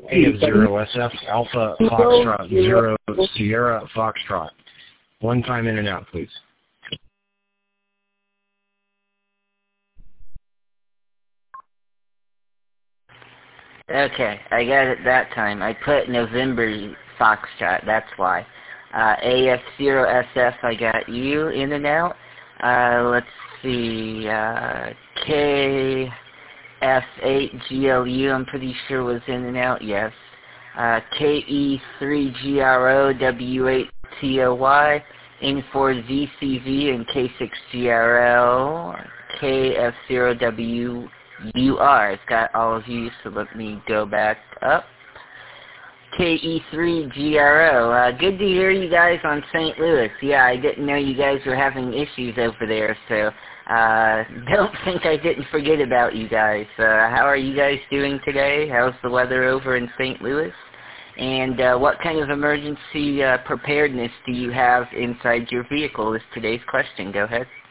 AF0SF, Alpha Foxtrot 0 Sierra Foxtrot. One time in and out, please. Okay, I got it that time. I put November Foxtrot, that's why. AF0SF, I got you in and out. Let's see, KF8GLU, I'm pretty sure was in and out, yes. KE3GRO, W8TOY, N4ZCV, and K6GRL, KF0WUR. It's got all of you, so let me go back up. KE3GRO. Good to hear you guys on St. Louis. Yeah, I didn't know you guys were having issues over there, so don't think I didn't forget about you guys. How are you guys doing today? How's the weather over in St. Louis? And what kind of emergency preparedness do you have inside your vehicle is today's question. Go ahead.